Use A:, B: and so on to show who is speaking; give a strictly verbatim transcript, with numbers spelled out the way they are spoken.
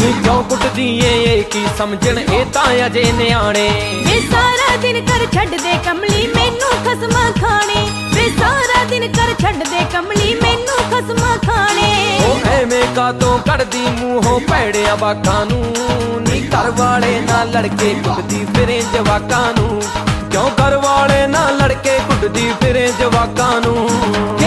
A: ਨੀ ਕਿਉਂ ਕੁੱਟਦੀ ਏ ਕੀ ਸਮਝਣ ਇਹ ਤਾਂ ਅਜੇ ਨਿਆਣੇ।
B: ਵੇ ਸਾਰਾ ਦਿਨ ਕਰ ਛੱਡਦੇ ਕਮਲੀ ਮੈਨੂੰ ਖਸਮਾਂ ਖਾਣੇ, ਵੇ ਸਾਰਾ ਦਿਨ ਕਰ ਛੱਡਦੇ ਕਮਲੀ ਮੈਨੂੰ ਖਸਮਾਂ ਖਾਣੇ।
A: ਉਹ ਐਵੇਂ ਕਾਤੋਂ ਕੱਢਦੀ ਮੂੰਹੋਂ ਭੈੜਿਆਂ ਵਾਕਾਂ ਨੂੰ, ਨੀ ਘਰ ਵਾਲੇ ਨਾਲ ਲੜਕੇ ਕੁੱਟਦੀ ਫਿਰੇ ਜਵਾਕਾਂ ਨੂੰ, ਕਿਉਂ ਘਰ ਵਾਲੇ ਨਾਲ ਲੜਕੇ ਕੁੱਟਦੀ ਫਿਰੇ ਜਵਾਕਾਂ ਨੂੰ।